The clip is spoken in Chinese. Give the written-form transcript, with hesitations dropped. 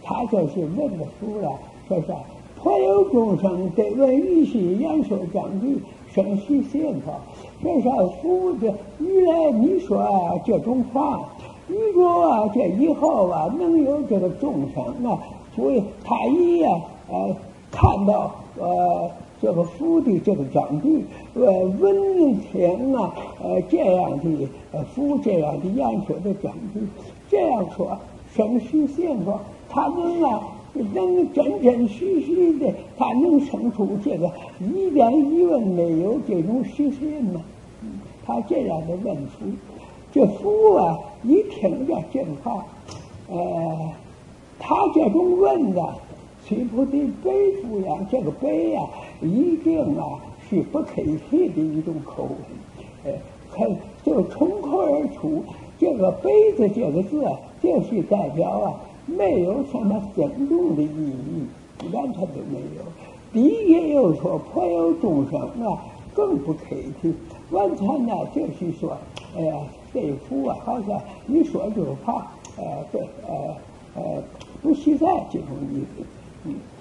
他就是问的福了，说是颇有众生得闻于兮，言说章句，生息现法。说是福的原来你说这种话，你说这以后能有这个众生所以他一看到这个福的这个章句，闻听这样的福这样的言说的章句，这样说生息现法，他能真真实实的，他能生出这个一点疑问没有这种实现吗？他这样的问福，这福一听着这话，他这种问的，虽不得背负这个背一定是不客气的一种口吻，就从口而出。这个杯子这个字，就是代表没有什么深重的意义，完全都没有。第一个又说颇有众生更不客气，完全就是说，这福好像你说就怕，不实在这种意思。